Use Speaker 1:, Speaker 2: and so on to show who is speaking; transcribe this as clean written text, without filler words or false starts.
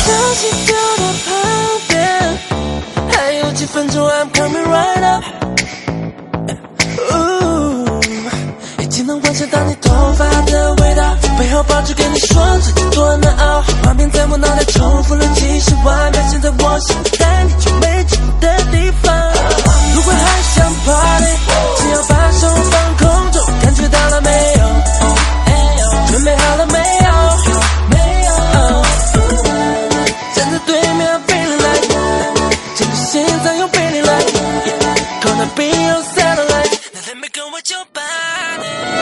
Speaker 1: 小心丢到旁边，还有几分钟 I'm coming right up。已经能幻想到你头发的味道，背后抱着跟你说最近多难熬，画面在我脑袋重复了几十万遍，现在我想带你去没去过的地方。